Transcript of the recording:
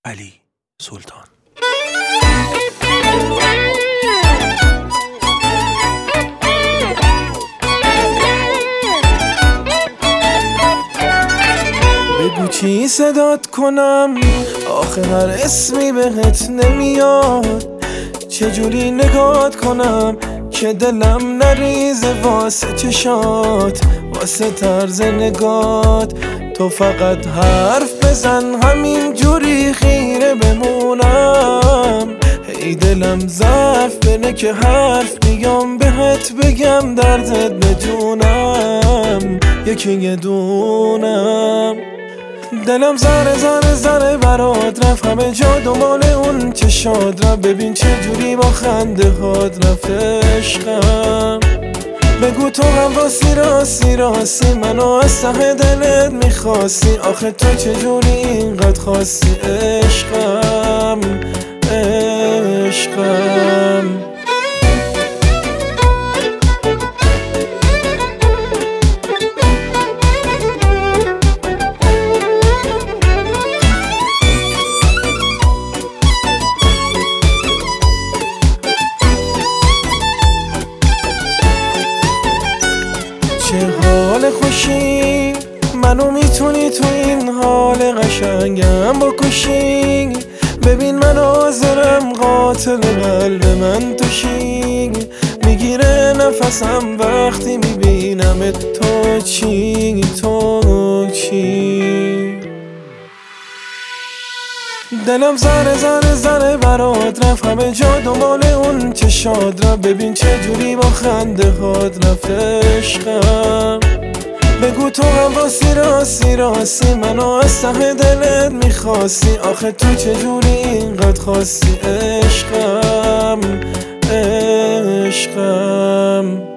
علی سلطان. بگو چی صدات کنم، آخه هر اسمی بهت نمیاد. چجوری نگات کنم که دلم نریزه واسه چشات، واسه طرز نگات. تو فقط حرف بزن همین جوری خیره بمونم. هی دلم ضعف بنه که حرف بیام بهت بگم دردت بدونم، یکی یه دونم. دلم ذره ذره ذره برات رفت، همه جا دنبال اون چشات رفت. ببین چه جوری با خنده هات رفت عشقم. بگو تو هم راستی منو از ته دلت میخواستی، آخه تو چجوری اینقدر خواستی عشقم عشقم. چه حال خوشی منو میتونی تو این حال قشنگم بکشی. ببین من حاضرم قاتل قلب من توشی. میگیره نفسم وقتی میبینمت، تو چی دلم ذره ذره ذره برات رفت، همه جا دنبال اون چشات رفت. ببین چه جوری با خنده هات رفت عشقم. بگو تو هم راستی منو از ته دلت میخواستی، آخه تو چجوری اینقدر خواستی عشقم عشقم.